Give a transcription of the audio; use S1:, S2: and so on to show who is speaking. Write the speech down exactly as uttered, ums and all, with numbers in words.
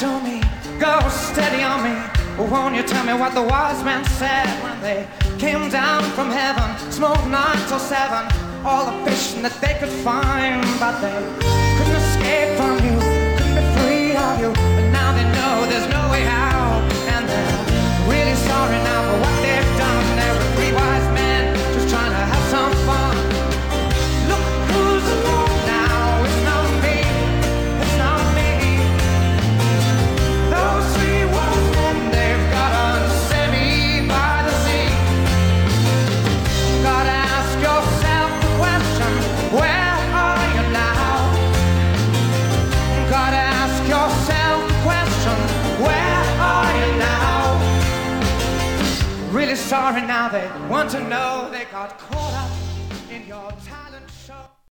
S1: show me, go steady on me. Won't you tell me what the wise men said when they came down from heaven? Smoked nine till seven, all the fishing that they could find, but they couldn't escape from you, couldn't be free of you. But now they know there's no way out, and they're really sorry now for what they've done. There were three wise men just trying to have some fun. Look who's alone now, it's not me, it's not me. Those three wise men, they've got a semi by the sea. Gotta ask yourself the question, where are you now? Gotta ask yourself the question, where are you now? Really sorry now, they want to know they got caught up in your talent show.